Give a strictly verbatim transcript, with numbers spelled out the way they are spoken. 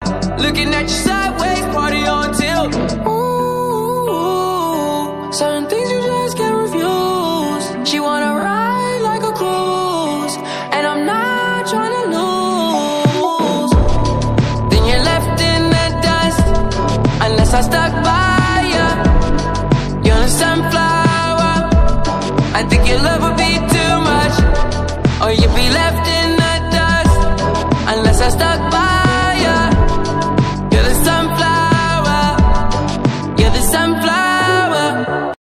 Looking at you sideways, party on tilt. Ooh, certain things you just can't refuse. She wanna ride like a cruise, and I'm not trying to lose. Then you're left in the dust, unless I stuck by ya. You're a sunflower, I think you love her.